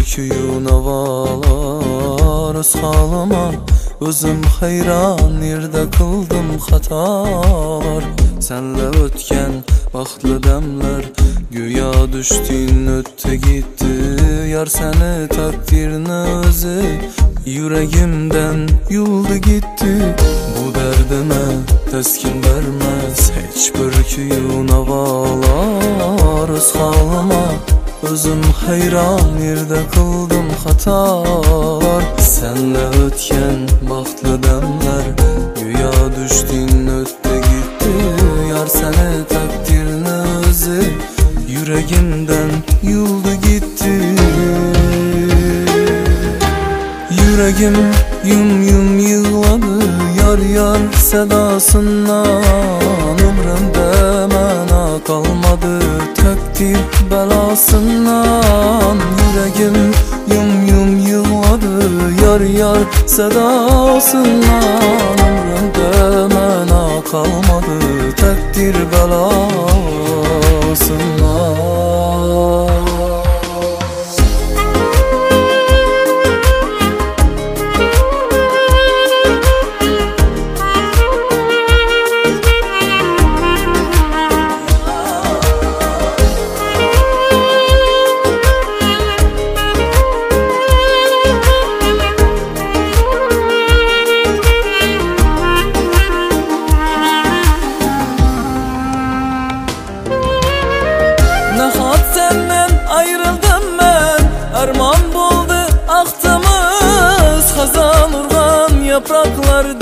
küyün avalar öz halıma. Özüm hayran yerde kıldım hatalar. Senle ötken bahtlı demler güya düştün ötte gitti. Yar seni takdirine özü yüreğimden yuldu gitti. Bu derdime teskin vermez hiçbir küyün avalar öz halıma. Özüm hayran yerde kıldım hatalar. Senle ötken bahtlı demler güya düştün ötte gitti. Yar seni takdirine özü yüreğimden yuldu gitti. Yüreğim yum yum yığladı yar yar sedasından. Ömrümde mana kalmadı takdir belasından. Yüreğim yum yum yığladı yar yar sedasından. Ömrümde mana kalmadı takdir belasından. Nahat senden ayrıldım ben, arman buldu ahtımız. Hazan urgan yapraklar